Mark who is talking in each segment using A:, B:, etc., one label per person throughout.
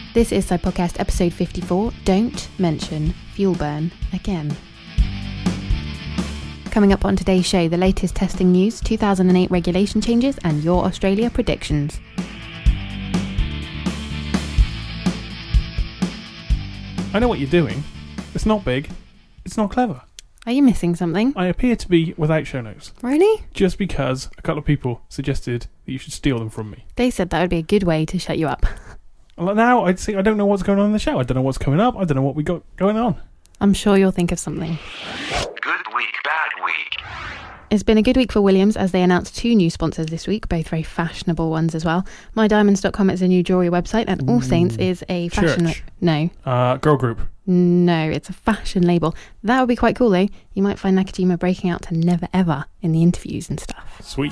A: This is Podcast episode 54, Don't Mention Fuel Burn Again. Coming up on today's show, the latest testing news, 2008 regulation changes and your Australia predictions.
B: I know what you're doing. It's not big. It's not clever.
A: Are you missing something?
B: I appear to be without show notes.
A: Really?
B: Just because a couple of people suggested that you should steal them from me.
A: They said that would be a good way to shut you up.
B: Well, now I'd say I don't know what's going on in the show. I don't know what's coming up. I don't know what we got going on.
A: I'm sure you'll think of something.
C: Good week, bad week.
A: It's been a good week for Williams as they announced 2 new sponsors this week, both very fashionable ones as well. MyDiamonds.com is a new jewellery website and All Saints is a fashion...
B: Church.
A: No.
B: Girl group.
A: No, it's a fashion label. That would be quite cool though. You might find Nakajima breaking out to Never Ever in the interviews and stuff.
B: Sweet.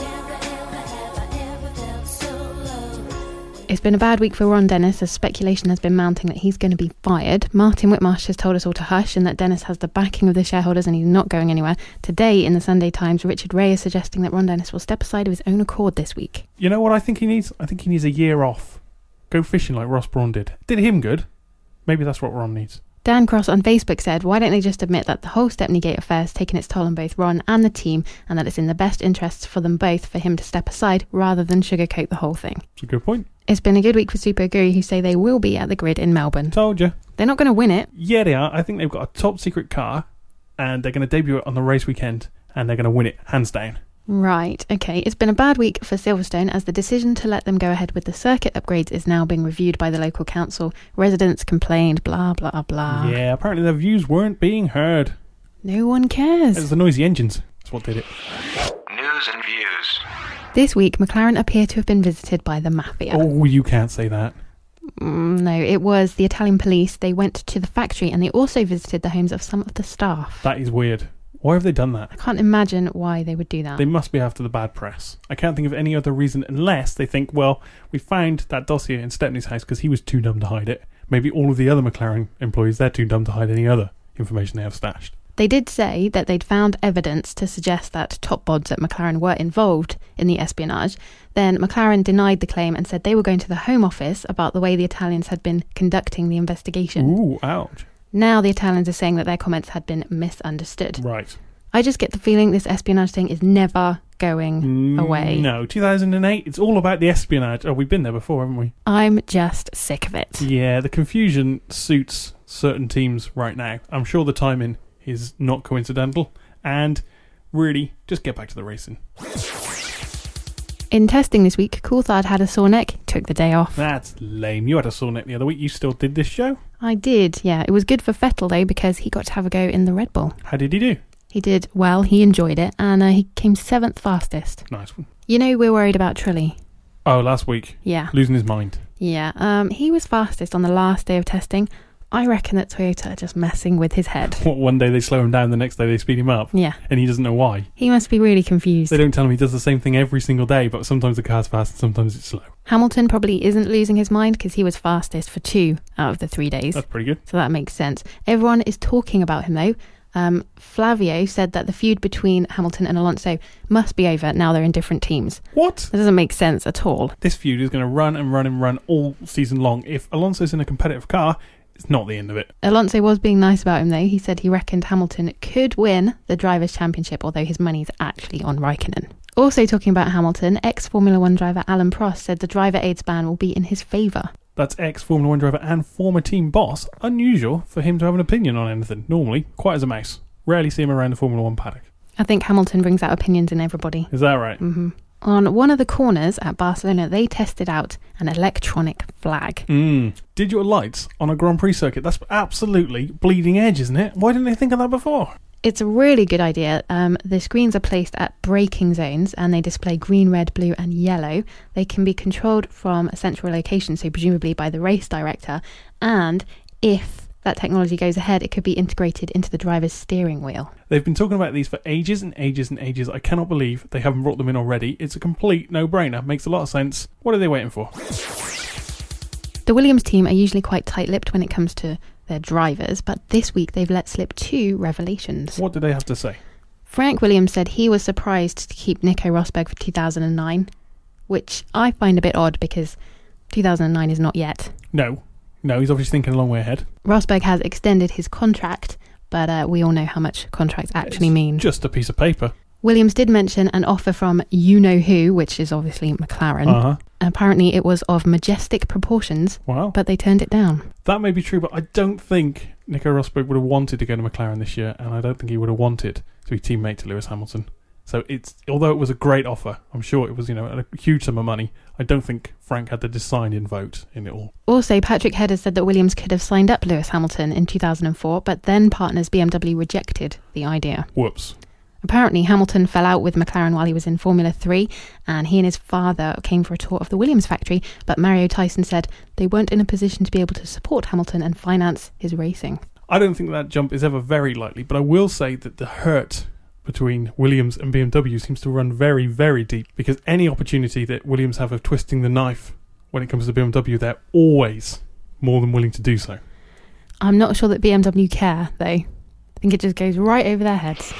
A: It's been a bad week for Ron Dennis as speculation has been mounting that he's going to be fired. Martin Whitmarsh has told us all to hush and that Dennis has the backing of the shareholders and he's not going anywhere. Today in the Sunday Times, Richard Ray is suggesting that Ron Dennis will step aside of his own accord this week.
B: You know what I think he needs? I think he needs a year off. Go fishing like Ross Brawn did. Did him good. Maybe that's what Ron needs.
A: Dan Cross on Facebook said, why don't they just admit that the whole Stepney Gate affair has taken its toll on both Ron and the team and that it's in the best interests for them both for him to step aside rather than sugarcoat the whole thing.
B: It's a good point.
A: It's been a good week for Super Aguri who say they will be at the grid in Melbourne.
B: Told you.
A: They're not going to win it.
B: Yeah, they are. I think they've got a top secret car and they're going to debut it on the race weekend and they're going to win it hands down.
A: Right, okay. It's been a bad week for Silverstone as the decision to let them go ahead with the circuit upgrades is now being reviewed by the local council. Residents complained, blah, blah, blah.
B: Yeah, apparently their views weren't being heard.
A: No one cares.
B: It was the noisy engines. That's what did it.
C: News and views.
A: This week, McLaren appear to have been visited by the mafia.
B: Oh, you can't say that.
A: No, it was the Italian police. They went to the factory and they also visited the homes of some of the staff.
B: That is weird. Why have they done that?
A: I can't imagine why they would do that.
B: They must be after the bad press. I can't think of any other reason unless they think, well, we found that dossier in Stepney's house because he was too dumb to hide it. Maybe all of the other McLaren employees, they're too dumb to hide any other information they have stashed.
A: They did say that they'd found evidence to suggest that top bods at McLaren were involved in the espionage. Then McLaren denied the claim and said they were going to the Home Office about the way the Italians had been conducting the investigation.
B: Ooh, ouch.
A: Now the Italians are saying that their comments had been misunderstood.
B: Right.
A: I just get the feeling this espionage thing is never going away.
B: No, 2008, it's all about the espionage. Oh, we've been there before, haven't we?
A: I'm just sick of it.
B: Yeah, the confusion suits certain teams right now. I'm sure the timing is not coincidental. And really, just get back to the racing.
A: In testing this week, Coulthard had a sore neck, took the day off.
B: That's lame. You had a sore neck the other week. You still did this show?
A: I did, yeah. It was good for Vettel though because he got to have a go in the Red Bull.
B: How did he do?
A: He did well, he enjoyed it, and he came 7th fastest.
B: Nice one.
A: You know we're worried about Trulli.
B: Oh, last week.
A: Yeah.
B: Losing his mind.
A: Yeah, he was fastest on the last day of testing. I reckon that Toyota are just messing with his head.
B: What, one day they slow him down, the next day they speed him up?
A: Yeah.
B: And he doesn't know why?
A: He must be really confused.
B: They don't tell him he does the same thing every single day, but sometimes the car's fast and sometimes it's slow.
A: Hamilton probably isn't losing his mind because he was fastest for 2 out of the 3 days.
B: That's pretty good.
A: So that makes sense. Everyone is talking about him though. Flavio said that the feud between Hamilton and Alonso must be over now they're in different teams.
B: What?
A: That doesn't make sense at all.
B: This feud is going to run and run and run all season long. If Alonso's in a competitive car, it's not the end of it.
A: Alonso was being nice about him though. He said he reckoned Hamilton could win the Drivers' Championship, although his money's actually on Raikkonen. Also talking about Hamilton, ex-Formula 1 driver Alan Prost said the driver aids ban will be in his favour.
B: That's ex-Formula 1 driver and former team boss. Unusual for him to have an opinion on anything. Normally, quiet as a mouse. Rarely see him around the Formula 1 paddock.
A: I think Hamilton brings out opinions in everybody.
B: Is that right?
A: Mm-hmm. On one of the corners at Barcelona, they tested out an electronic flag.
B: Digital lights on a Grand Prix circuit. That's absolutely bleeding edge, isn't it? Why didn't they think of that before?
A: It's a really good idea. The screens are placed at braking zones and they display green, red, blue and yellow. They can be controlled from a central location, so presumably by the race director. And if that technology goes ahead, it could be integrated into the driver's steering wheel.
B: They've been talking about these for ages and ages and ages. I cannot believe they haven't brought them in already. It's a complete no-brainer. Makes a lot of sense. What are they waiting for?
A: The Williams team are usually quite tight-lipped when it comes to their drivers, but this week they've let slip 2 revelations.
B: What did they have to say?
A: Frank Williams said he was surprised to keep Nico Rosberg for 2009, which I find a bit odd because 2009 is not yet.
B: No, he's obviously thinking a long way ahead.
A: Rosberg has extended his contract, but we all know how much contracts actually mean.
B: Just a piece of paper.
A: Williams did mention an offer from you-know-who, which is obviously McLaren.
B: Uh-huh.
A: Apparently it was of majestic proportions,
B: Wow.
A: but they turned it down.
B: That may be true, but I don't think Nico Rosberg would have wanted to go to McLaren this year, and I don't think he would have wanted to be teammate to Lewis Hamilton. So although it was a great offer, I'm sure it was, a huge sum of money, I don't think Frank had the deciding vote in it all.
A: Also, Patrick Head has said that Williams could have signed up Lewis Hamilton in 2004, but then partners BMW rejected the idea.
B: Whoops.
A: Apparently, Hamilton fell out with McLaren while he was in Formula 3, and he and his father came for a tour of the Williams factory, but Mario Tyson said they weren't in a position to be able to support Hamilton and finance his racing.
B: I don't think that jump is ever very likely, but I will say that the hurt between Williams and BMW seems to run very, very deep, because any opportunity that Williams have of twisting the knife when it comes to BMW, they're always more than willing to do so.
A: I'm not sure that BMW care, though. I think it just goes right over their heads.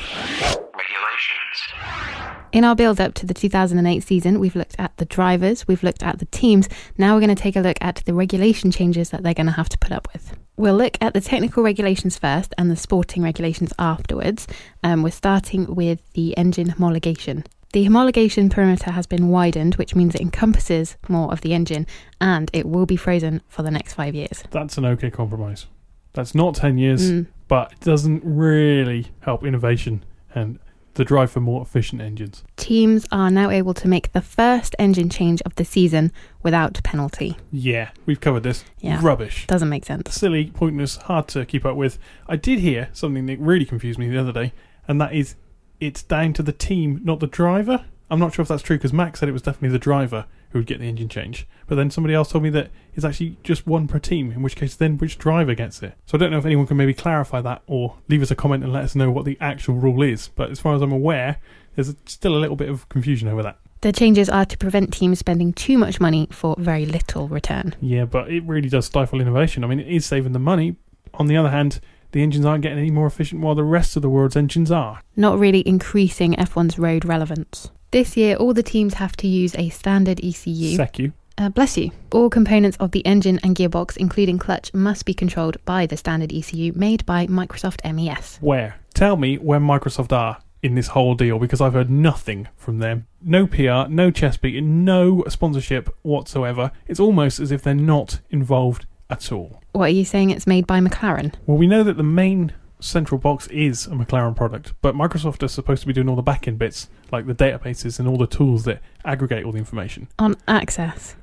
A: In our build-up to the 2008 season, we've looked at the drivers, we've looked at the teams. Now we're going to take a look at the regulation changes that they're going to have to put up with. We'll look at the technical regulations first and the sporting regulations afterwards. We're starting with the engine homologation. The homologation perimeter has been widened, which means it encompasses more of the engine, and it will be frozen for the next 5 years.
B: That's an okay compromise. That's not 10 years, but it doesn't really help innovation and the drive for more efficient engines.
A: Teams are now able to make the first engine change of the season without penalty.
B: Yeah, we've covered this.
A: Yeah.
B: Rubbish.
A: Doesn't make sense.
B: Silly, pointless, hard to keep up with. I did hear something that really confused me the other day, and that is it's down to the team, not the driver. I'm not sure if that's true, because Max said it was definitely the driver who would get the engine change. But then somebody else told me that it's actually just one per team, in which case then which driver gets it. So I don't know if anyone can maybe clarify that or leave us a comment and let us know what the actual rule is. But as far as I'm aware, there's still a little bit of confusion over that.
A: The changes are to prevent teams spending too much money for very little return.
B: Yeah, but it really does stifle innovation. I mean, it is saving the money. On the other hand, the engines aren't getting any more efficient while the rest of the world's engines are.
A: Not really increasing F1's road relevance. This year, all the teams have to use a standard ECU.
B: Secu.
A: Bless you. All components of the engine and gearbox, including clutch, must be controlled by the standard ECU made by Microsoft MES.
B: Where? Tell me where Microsoft are in this whole deal, because I've heard nothing from them. No PR, no chest beating, no sponsorship whatsoever. It's almost as if they're not involved at all.
A: What are you saying, it's made by McLaren?
B: Well, we know that the main central box is a McLaren product, but Microsoft are supposed to be doing all the back-end bits, like the databases and all the tools that aggregate all the information.
A: On Access?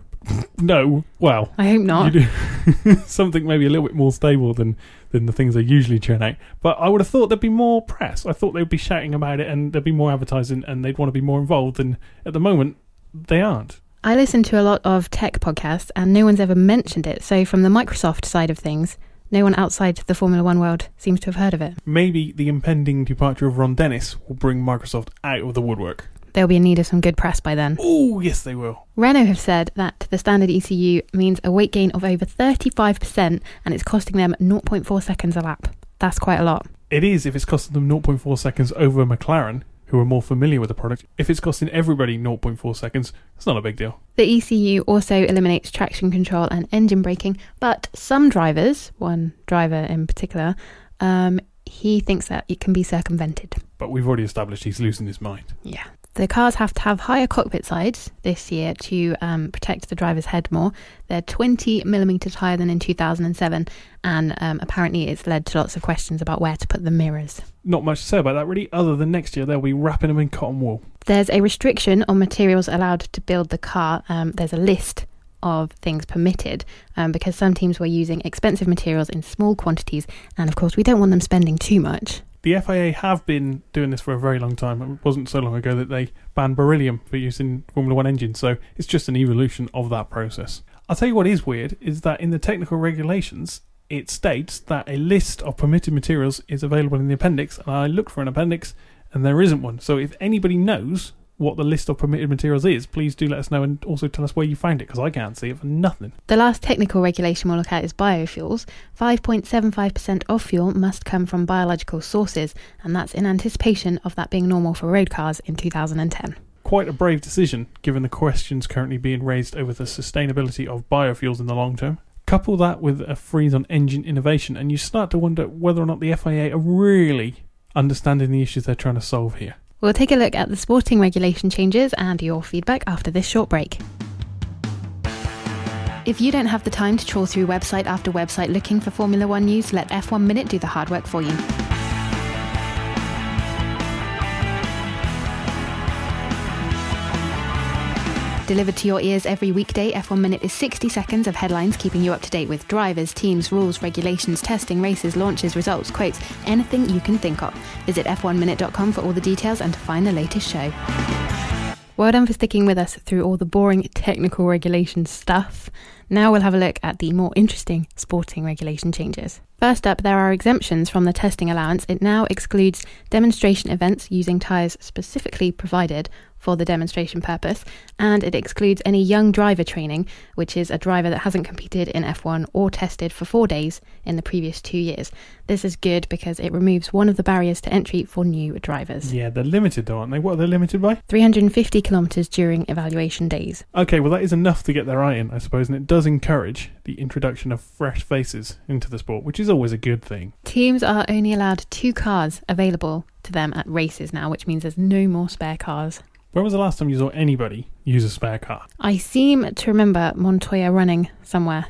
B: No, well,
A: I hope not.
B: You do something maybe a little bit more stable than the things they usually churn out. But I would have thought there'd be more press. I thought they'd be shouting about it and there'd be more advertising and they'd want to be more involved, and at the moment they aren't.
A: I listen to a lot of tech podcasts and no one's ever mentioned it, so from the Microsoft side of things, no one outside the Formula One world seems to have heard of it.
B: Maybe the impending departure of Ron Dennis will bring Microsoft out of the woodwork.
A: They'll be in need of some good press by then.
B: Oh, yes they will.
A: Renault have said that the standard ECU means a weight gain of over 35% and it's costing them 0.4 seconds a lap. That's quite a lot.
B: It is if it's costing them 0.4 seconds over McLaren, who are more familiar with the product. If it's costing everybody 0.4 seconds, it's not a big deal.
A: The ECU also eliminates traction control and engine braking, but some drivers, one driver in particular, he thinks that it can be circumvented.
B: But we've already established he's losing his mind.
A: Yeah. The cars have to have higher cockpit sides this year to protect the driver's head more. They're 20 millimetres higher than in 2007, and apparently it's led to lots of questions about where to put the mirrors.
B: Not much to say about that really, other than next year they'll be wrapping them in cotton wool.
A: There's a restriction on materials allowed to build the car. There's a list of things permitted because some teams were using expensive materials in small quantities, and of course we don't want them spending too much.
B: The FIA have been doing this for a very long time. It wasn't so long ago that they banned beryllium for use in Formula 1 engines, so it's just an evolution of that process. I'll tell you what is weird, is that in the technical regulations, it states that a list of permitted materials is available in the appendix, and I looked for an appendix, and there isn't one. So if anybody knows what the list of permitted materials is, please do let us know, and also tell us where you found it, because I can't see it for nothing.
A: The last technical regulation we'll look at is biofuels. 5.75% of fuel must come from biological sources, and that's in anticipation of that being normal for road cars in 2010.
B: quite a brave decision given the questions currently being raised over the sustainability of biofuels in the long term. Couple that with a freeze on engine innovation and you start to wonder whether or not the FIA are really understanding the issues they're trying to solve here.
A: We'll take a look at the sporting regulation changes and your feedback after this short break. If you don't have the time to trawl through website after website looking for Formula One news, let F1 Minute do the hard work for you. Delivered to your ears every weekday, F1 Minute is 60 seconds of headlines keeping you up to date with drivers, teams, rules, regulations, testing, races, launches, results, quotes, anything you can think of. Visit f1minute.com for all the details and to find the latest show. Well done for sticking with us through all the boring technical regulation stuff. Now we'll have a look at the more interesting sporting regulation changes. First up, there are exemptions from the testing allowance. It now excludes demonstration events using tyres specifically provided for the demonstration purpose, and it excludes any young driver training, which is a driver that hasn't competed in F1 or tested for 4 days in the previous 2 years. This is good because it removes one of the barriers to entry for new drivers.
B: Yeah, they're limited though, aren't they? What are they limited by?
A: 350 kilometres during evaluation days.
B: Okay, well that is enough to get their eye in, I suppose, and it does encourage the introduction of fresh faces into the sport, which is always a good thing.
A: Teams are only allowed 2 cars available to them at races now, which means there's no more spare cars.
B: When was the last time you saw anybody use a spare car?
A: I seem to remember Montoya running somewhere.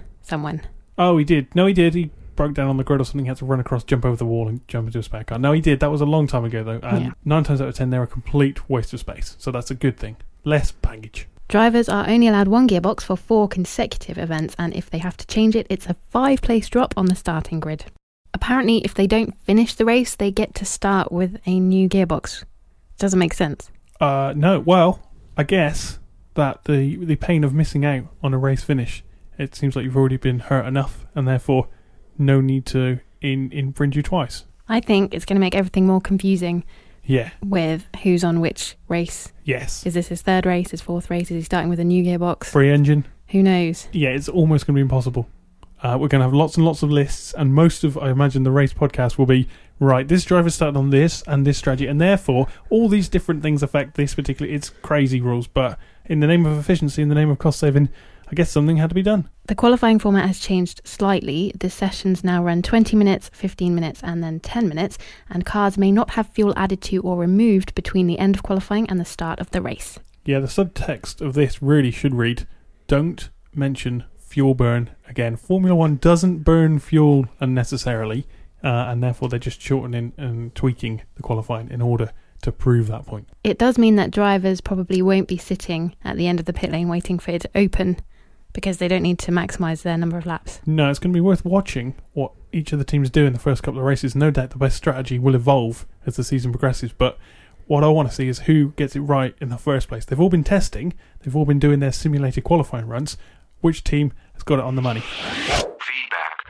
B: Oh, he did. No, he did. He broke down on the grid or something. He had to run across, jump over the wall and jump into a spare car. No, he did. That was a long time ago, though. And 9 times out of 10, they're a complete waste of space. So that's a good thing. Less baggage.
A: Drivers are only allowed 1 gearbox for 4 consecutive events, and if they have to change it, it's a 5-place drop on the starting grid. Apparently, if they don't finish the race, they get to start with a new gearbox. Doesn't make sense.
B: No. Well, I guess that the pain of missing out on a race finish, it seems like you've already been hurt enough, and therefore no need to infringe you twice.
A: I think it's going to make everything more confusing.
B: Yeah.
A: With who's on which race.
B: Yes.
A: Is this his 3rd race, his 4th race? Is he starting with a new gearbox?
B: Free engine.
A: Who knows?
B: Yeah, it's almost going to be impossible. We're going to have lots and lots of lists, and most of, I imagine, the race podcast will be, right, this driver started on this and this strategy, and therefore all these different things affect this particular. It's crazy rules, but in the name of efficiency, in the name of cost saving, I guess something had to be done.
A: The qualifying format has changed slightly. The sessions now run 20 minutes, 15 minutes and then 10 minutes, and cars may not have fuel added to or removed between the end of qualifying and the start of the race.
B: Yeah, the subtext of this really should read, don't mention fuel burn again. Formula One doesn't burn fuel unnecessarily, and therefore they're just shortening and tweaking the qualifying in order to prove that point.
A: It does mean that drivers probably won't be sitting at the end of the pit lane waiting for it to open, because they don't need to maximise their number of laps.
B: No, it's going to be worth watching what each of the teams do in the first couple of races. No doubt the best strategy will evolve as the season progresses, but what I want to see is who gets it right in the first place. They've all been testing, they've all been doing their simulated qualifying runs. Which team has got it on the money?
C: Feedback.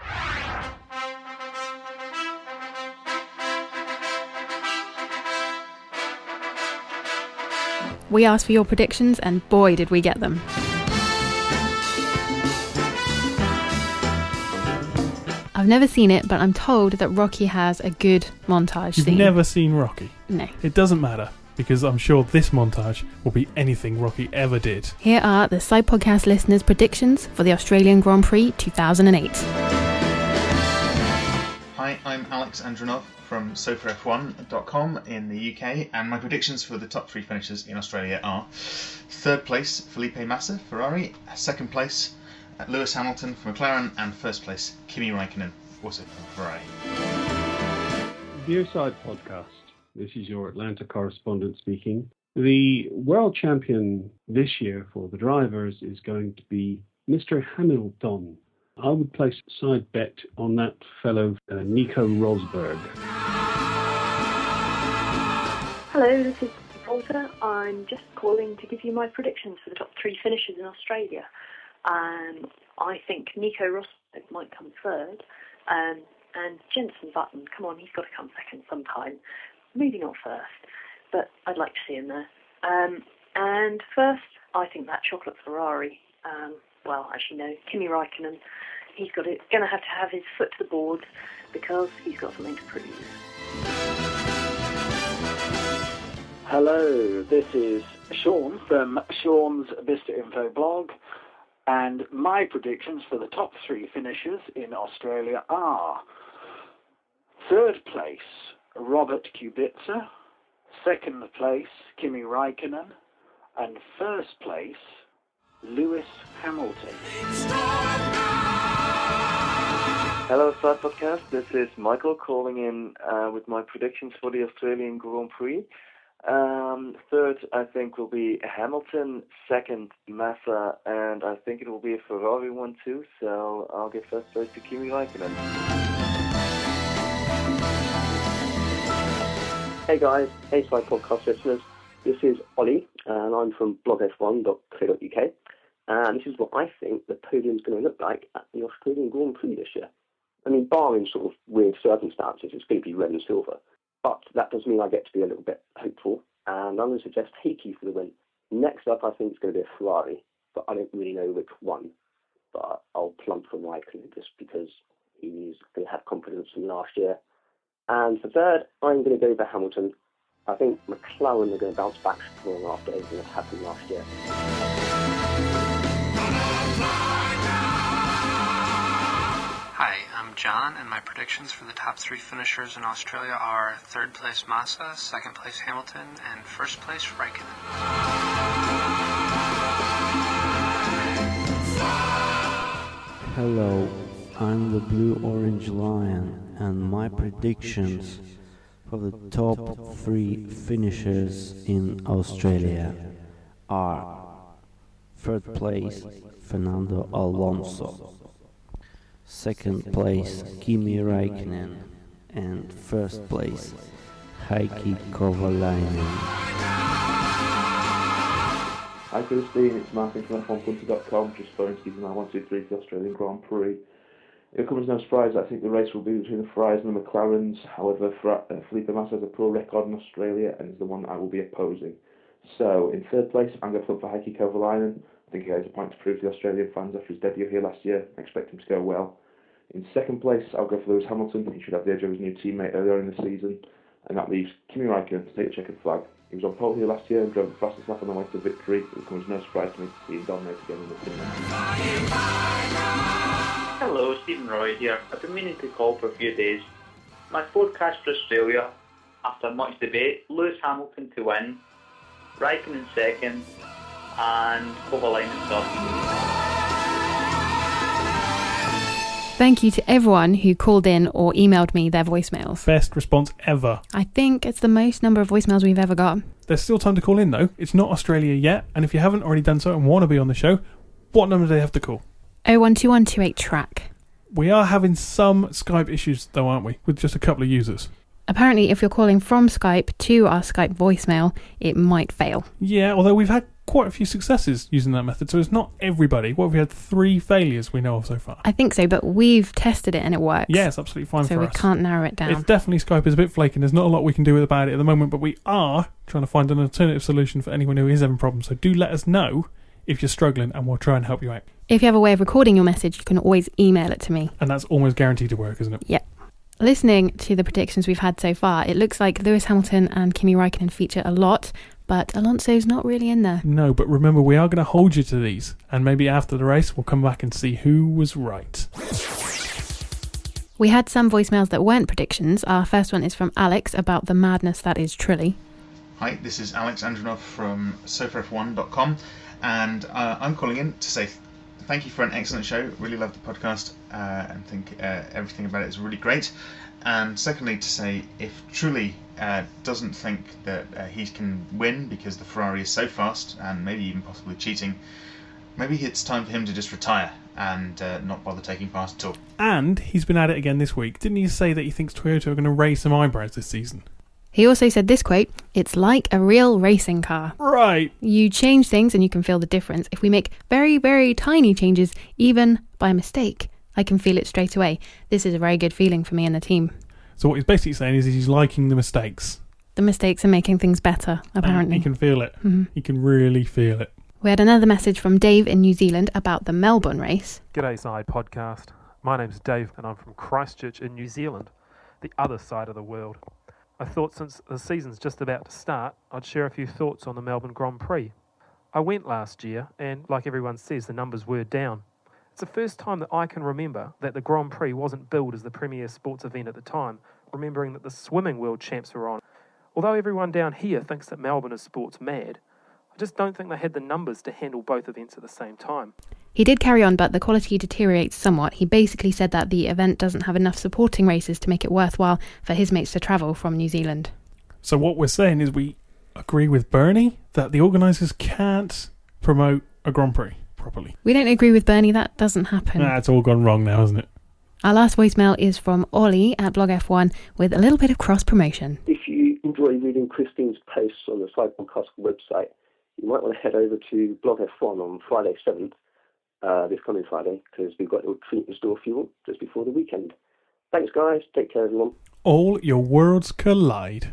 A: We asked for your predictions, and boy did we get them. I've never seen it, but I'm told that Rocky has a good montage
B: You've
A: scene.
B: never seen Rocky?
A: No.
B: It doesn't matter, because I'm sure this montage will be anything Rocky ever did.
A: Here are the Side Podcast listeners' predictions for the Australian Grand Prix 2008.
D: Hi, I'm Alex Andronov from SofaF1.com in the UK, and my predictions for the top 3 finishers in Australia are 3rd place Felipe Massa, Ferrari, 2nd place Lewis Hamilton for McLaren, and 1st place Kimi Raikkonen, also from Ferrari.
E: Dear Side Podcast, this is your Atlanta correspondent speaking. The world champion this year for the drivers is going to be Mr. Hamilton. I would place a side bet on that fellow Nico Rosberg.
F: Hello, this is Walter. I'm just calling to give you my predictions for the top 3 finishers in Australia. I think Nico Rosberg might come 3rd, and Jenson Button, come on, he's got to come 2nd sometime. Maybe not 1st, but I'd like to see him there. And 1st, I think that chocolate Ferrari, Kimi Raikkonen, he's going to have his foot to the board because he's got something to prove.
G: Hello, this is Sean from Sean's Vista Info blog, and my predictions for the top 3 finishers in Australia are: 3rd place, Robert Kubica; 2nd place, Kimi Raikkonen; and 1st place, Lewis Hamilton.
H: Hello, Start Podcast. This is Michael calling in with my predictions for the Australian Grand Prix. 3rd, I think, will be Hamilton. 2nd, Massa, and I think it will be a Ferrari one too. So I'll give 1st place to Kimi Raikkonen.
I: Hey guys, A-Side Podcast listeners. This is Ollie, and I'm from blogf1.co.uk. And this is what I think the podium's going to look like at the Australian Grand Prix this year. I mean, barring sort of weird circumstances, it's going to be red and silver. But that does mean I get to be a little bit hopeful, and I'm going to suggest Heikki for the win. Next up, I think it's going to be a Ferrari, but I don't really know which one. But I'll plump for Raikkonen just because he's going to have confidence from last year. And for 3rd, I'm going to go for Hamilton. I think McLaren are going to bounce back strong after everything that happened last year.
J: Hi, I'm John, and my predictions for the top 3 finishers in Australia are 3rd place Massa, 2nd place Hamilton, and 1st place Raikkonen.
K: Hello, I'm the Blue Orange Lion, and my predictions for the top 3 finishers in Australia are: 3rd place Fernando Alonso, 2nd place Kimi Raikkonen, and 1st place Heikki Kovalainen.
L: Hi Christine, it's Martin from F1Punter.com, just phoning to give you my 1, 2, 3 for the Australian Grand Prix. It'll come as no surprise, I think the race will be between the Ferraris and the McLarens. However, Felipe Massa has a poor record in Australia and is the one I will be opposing. So, in 3rd place, I'm going to look for Heikki Kovalainen. I think he has a point to prove to the Australian fans after his debut here last year. I expect him to go well. In 2nd place, I'll go for Lewis Hamilton. He should have the edge over his new teammate earlier in the season. And that leaves Kimi Raikkonen to take the checkered flag. He was on pole here last year and drove the fastest lap on the way to victory. It comes as no surprise to me to see him dominate again in the team.
M: Hello, Stephen Roy here. I've been meaning to call for a few days. My forecast for Australia, after much debate, Lewis Hamilton to win, Raikkonen 2nd, and Kovalainen 3rd.
A: Thank you to everyone who called in or emailed me their voicemails.
B: Best response ever.
A: I think it's the most number of voicemails we've ever got.
B: There's still time to call in though. It's not Australia yet, and if you haven't already done so and want to be on the show, what number do they have to call?
A: 012128-TRACK.
B: We are having some Skype issues though, aren't we? With just a couple of users.
A: Apparently, if you're calling from Skype to our Skype voicemail, it might fail.
B: Yeah, although we've had quite a few successes using that method, so it's not everybody. What have we had? 3 failures we know of so far.
A: I think so, but we've tested it and it works.
B: Yeah, it's absolutely fine for us.
A: So we can't narrow it down.
B: It's definitely Skype is a bit flaky and there's not a lot we can do about it at the moment, but we are trying to find an alternative solution for anyone who is having problems. So do let us know if you're struggling and we'll try and help you out.
A: If you have a way of recording your message, you can always email it to me.
B: And that's almost guaranteed to work, isn't it?
A: Yep. Listening to the predictions we've had so far, it looks like Lewis Hamilton and Kimi Raikkonen feature a lot, but Alonso's not really in there.
B: No, but remember, we are going to hold you to these, and maybe after the race we'll come back and see who was right.
A: We had some voicemails that weren't predictions. Our first one is from Alex about the madness that is Trulli.
D: Hi, this is Alex Andronov from SofaF1.com, and I'm calling in to say thank you for an excellent show. Really love the podcast and think everything about it is really great. And secondly, to say if Trulli doesn't think that he can win because the Ferrari is so fast and maybe even possibly cheating, maybe it's time for him to just retire and not bother taking part at all.
B: And he's been at it again this week. Didn't he say that he thinks Toyota are going to raise some eyebrows this season?
A: He also said this quote, "It's like a real racing car."
B: Right.
A: You change things and you can feel the difference. If we make very, very tiny changes, even by mistake, I can feel it straight away. This is a very good feeling for me and the team.
B: So what he's basically saying is he's liking the mistakes.
A: The mistakes are making things better, apparently.
B: He can feel it.
A: Mm-hmm.
B: He can really feel it.
A: We had another message from Dave in New Zealand about the Melbourne race.
N: G'day Side Podcast. My name's Dave and I'm from Christchurch in New Zealand, the other side of the world. I thought since the season's just about to start, I'd share a few thoughts on the Melbourne Grand Prix. I went last year, and like everyone says, the numbers were down. It's the first time that I can remember that the Grand Prix wasn't billed as the premier sports event at the time, remembering that the swimming world champs were on. Although everyone down here thinks that Melbourne is sports mad, I just don't think they had the numbers to handle both events at the same time.
A: He did carry on, but the quality deteriorates somewhat. He basically said that the event doesn't have enough supporting races to make it worthwhile for his mates to travel from New Zealand.
B: So what we're saying is we agree with Bernie that the organisers can't promote a Grand Prix properly.
A: We don't agree with Bernie, that doesn't happen.
B: It's all gone wrong now, hasn't it?
A: Our last voicemail is from Ollie at Blog F1 with a little bit of cross-promotion.
I: If you enjoy reading Christine's posts on the Side Podcast website, you might want to head over to Blog F1 on Friday 7th, this coming Friday, because we've got a little treat in store for you just before the weekend. Thanks, guys. Take care, everyone.
B: All your worlds collide.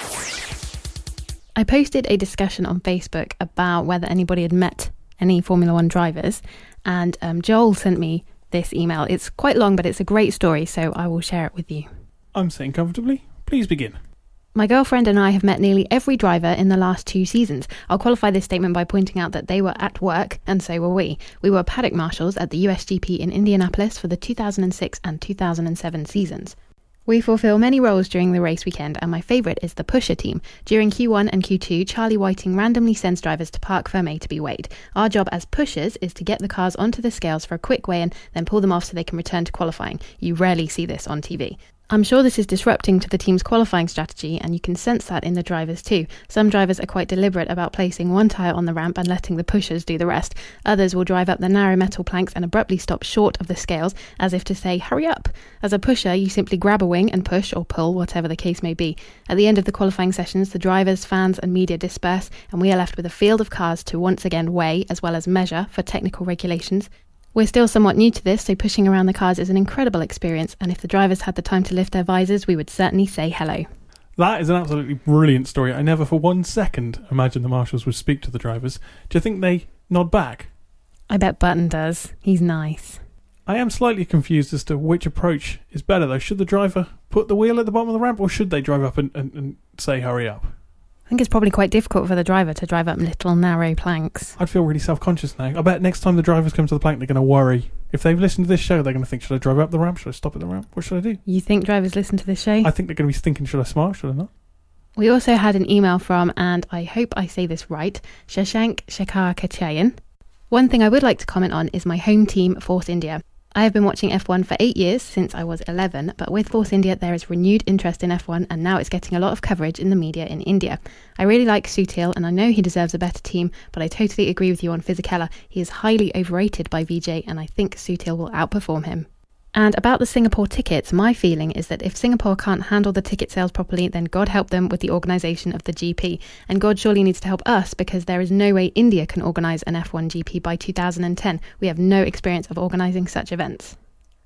A: I posted a discussion on Facebook about whether anybody had met any Formula One drivers, and Joel sent me this email. It's quite long, but it's a great story, so I will share it with you.
B: I'm sitting comfortably. Please begin.
A: My girlfriend and I have met nearly every driver in the last 2 seasons. I'll qualify this statement by pointing out that they were at work, and so were we. We were paddock marshals at the USGP in Indianapolis for the 2006 and 2007 seasons. We fulfill many roles during the race weekend, and my favourite is the pusher team. During Q1 and Q2, Charlie Whiting randomly sends drivers to Parc Fermé to be weighed. Our job as pushers is to get the cars onto the scales for a quick weigh-in, then pull them off so they can return to qualifying. You rarely see this on TV. I'm sure this is disrupting to the team's qualifying strategy, and you can sense that in the drivers too. Some drivers are quite deliberate about placing one tyre on the ramp and letting the pushers do the rest. Others will drive up the narrow metal planks and abruptly stop short of the scales, as if to say, hurry up. As a pusher, you simply grab a wing and push or pull, whatever the case may be. At the end of the qualifying sessions, the drivers, fans and media disperse, and we are left with a field of cars to once again weigh, as well as measure for technical regulations. We're still somewhat new to this, so pushing around the cars is an incredible experience, and if the drivers had the time to lift their visors, we would certainly say hello.
B: That is an absolutely brilliant story. I never for 1 second imagined the marshals would speak to the drivers. Do you think they nod back?
A: I bet Button does. He's nice.
B: I am slightly confused as to which approach is better, though. Should the driver put the wheel at the bottom of the ramp, or should they drive up and say hurry up?
A: I think it's probably quite difficult for the driver to drive up little narrow planks.
B: I'd feel really self-conscious now. I bet next time the drivers come to the plank, they're going to worry. If they've listened to this show, they're going to think, should I drive up the ramp? Should I stop at the ramp? What should I do?
A: You think drivers listen to this show?
B: I think they're going to be thinking, should I smile? Should I not?
A: We also had an email from, and I hope I say this right, Shashank Shekhar Kachayan. One thing I would like to comment on is my home team, Force India. I have been watching F1 for 8 years, since I was 11, but with Force India there is renewed interest in F1, and now it's getting a lot of coverage in the media in India. I really like Sutil, and I know he deserves a better team, but I totally agree with you on Fisichella. He is highly overrated by VJ, and I think Sutil will outperform him. And about the Singapore tickets, my feeling is that if Singapore can't handle the ticket sales properly, then God help them with the organisation of the GP. And God surely needs to help us, because there is no way India can organise an F1 GP by 2010. We have no experience of organising such events.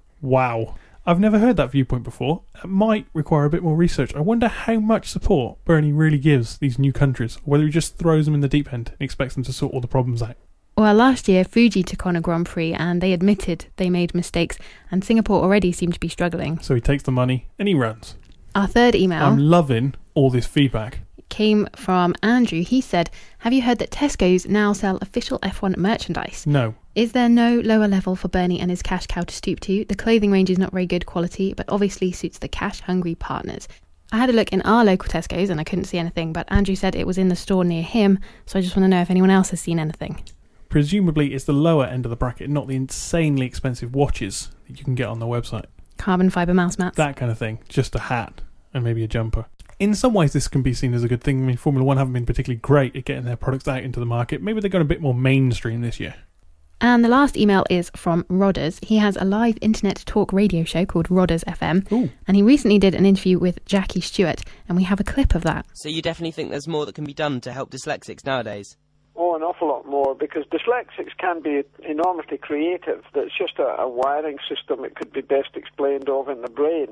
B: Wow. I've never heard that viewpoint before. It might require a bit more research. I wonder how much support Bernie really gives these new countries, or whether he just throws them in the deep end and expects them to sort all the problems out.
A: Well, last year, Fuji took on a Grand Prix and they admitted they made mistakes, and Singapore already seemed to be struggling.
B: So he takes the money and he runs.
A: Our third email...
B: I'm loving all this feedback.
A: ...came from Andrew. He said, have you heard that Tesco's now sell official F1 merchandise?
B: No.
A: Is there no lower level for Bernie and his cash cow to stoop to? The clothing range is not very good quality, but obviously suits the cash-hungry partners. I had a look in our local Tesco's and I couldn't see anything, but Andrew said it was in the store near him, so I just want to know if anyone else has seen anything.
B: Presumably it's the lower end of the bracket, not the insanely expensive watches that you can get on the website.
A: Carbon fibre mouse mats.
B: That kind of thing. Just a hat and maybe a jumper. In some ways this can be seen as a good thing. I mean, Formula 1 haven't been particularly great at getting their products out into the market. Maybe they're going a bit more mainstream this year.
A: And the last email is from Rodders. He has a live internet talk radio show called Rodders FM.
B: Ooh.
A: And he recently did an interview with Jackie Stewart, and we have a clip of that.
O: So you definitely think there's more that can be done to help dyslexics nowadays?
G: Oh, an awful lot more, because dyslexics can be enormously creative. That's just a wiring system that could be best explained over in the brain.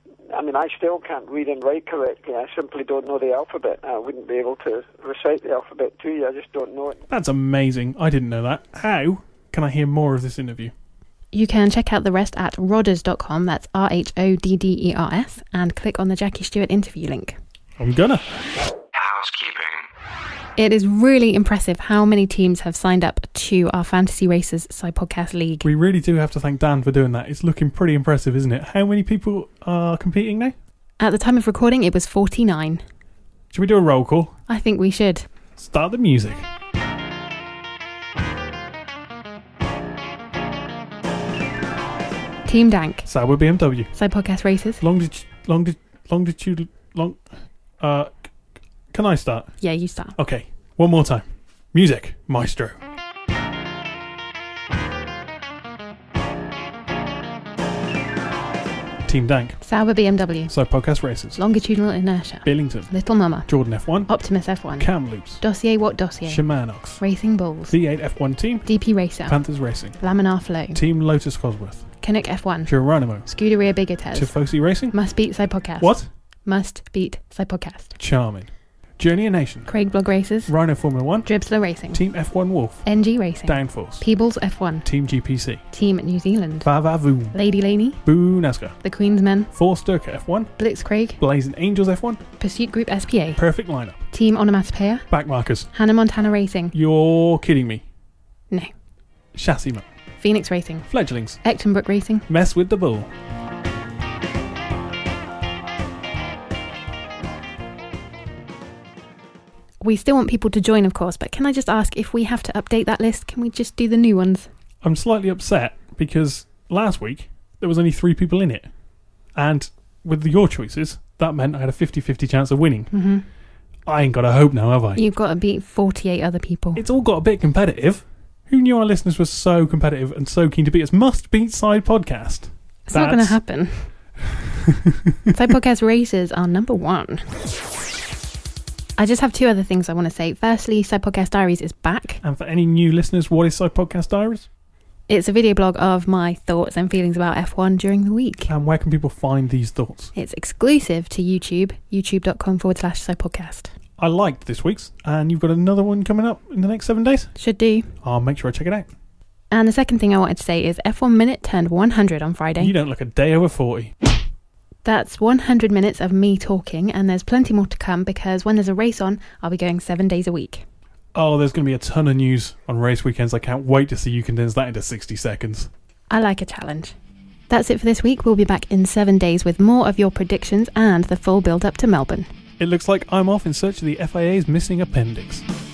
G: I mean, I still can't read and write correctly. I simply don't know the alphabet. I wouldn't be able to recite the alphabet to you. I just don't know it.
B: That's amazing. I didn't know that. How can I hear more of this interview?
A: You can check out the rest at rodders.com, that's RHODDERS, and click on the Jackie Stewart interview link.
B: I'm gonna.
C: Housekeeping.
A: It is really impressive how many teams have signed up to our Fantasy Racers Side Podcast League.
B: We really do have to thank Dan for doing that. It's looking pretty impressive, isn't it? How many people are competing now?
A: At the time of recording, it was 49.
B: Should we do a roll call?
A: I think we should.
B: Start the music.
A: Team Dank.
B: Sauber BMW.
A: Side Podcast Racers.
B: Longitude. Can I start?
A: Yeah, you start.
B: Okay, one more time. Music, maestro. Team Dank.
A: Sauber BMW.
B: Side Podcast Racers.
A: Longitudinal Inertia.
B: Billington.
A: Little Mama.
B: Jordan F1.
A: Optimus F1.
B: Kamloops.
A: Dossier What Dossier.
B: Shimanox.
A: Racing Bulls.
B: V8 F1 Team.
A: DP Racer.
B: Panthers Racing.
A: Laminar Flow.
B: Team Lotus Cosworth.
A: Canuck F1.
B: Geronimo.
A: Scuderia Bigotes.
B: Tifosi Racing.
A: Must Beat Side Podcast.
B: What?
A: Must Beat Side Podcast.
B: Charming. Journey Nation.
A: Craig Blog Racers.
B: Rhino Formula 1.
A: Dribsler Racing.
B: Team F1 Wolf.
A: NG Racing.
B: Downforce.
A: Peebles F1.
B: Team GPC.
A: Team New Zealand.
B: Vavavoom.
A: Lady Laney.
B: Boo Nazca.
A: The Queen's Men.
B: Force Durka F1.
A: Blitzkrieg.
B: Blazing Angels F1.
A: Pursuit Group SPA.
B: Perfect lineup.
A: Team Onomatopoeia.
B: Backmarkers.
A: Hannah Montana Racing.
B: You're kidding me.
A: No.
B: Chassis Man.
A: Phoenix Racing.
B: Fledglings.
A: Ectonbrook Racing.
B: Mess with the Bull.
A: We still want people to join, of course, but can I just ask, if we have to update that list, can we just do the new ones?
B: I'm slightly upset because last week there was only 3 people in it. And with your choices, that meant I had a 50-50 chance of winning.
A: Mm-hmm.
B: I ain't got a hope now, have I?
A: You've got to beat 48 other people.
B: It's all got a bit competitive. Who knew our listeners were so competitive and so keen to beat us? Must Beat Side Podcast.
A: It's not going to happen. Side Podcast Racers are number 1. I just have 2 other things I want to say. Firstly, Side Podcast Diaries is back.
B: And for any new listeners, what is Side Podcast Diaries?
A: It's a video blog of my thoughts and feelings about F1 during the week.
B: And where can people find these thoughts?
A: It's exclusive to YouTube, youtube.com/Side Podcast.
B: I liked this week's, and you've got another one coming up in the next 7 days?
A: Should do.
B: I'll make sure I check it out.
A: And the second thing I wanted to say is F1 Minute turned 100 on Friday.
B: You don't look a day over 40.
A: That's 100 minutes of me talking, and there's plenty more to come because when there's a race on, I'll be going 7 days a week.
B: Oh, there's going to be a ton of news on race weekends. I can't wait to see you condense that into 60 seconds.
A: I like a challenge. That's it for this week. We'll be back in 7 days with more of your predictions and the full build-up to Melbourne.
B: It looks like I'm off in search of the FIA's missing appendix.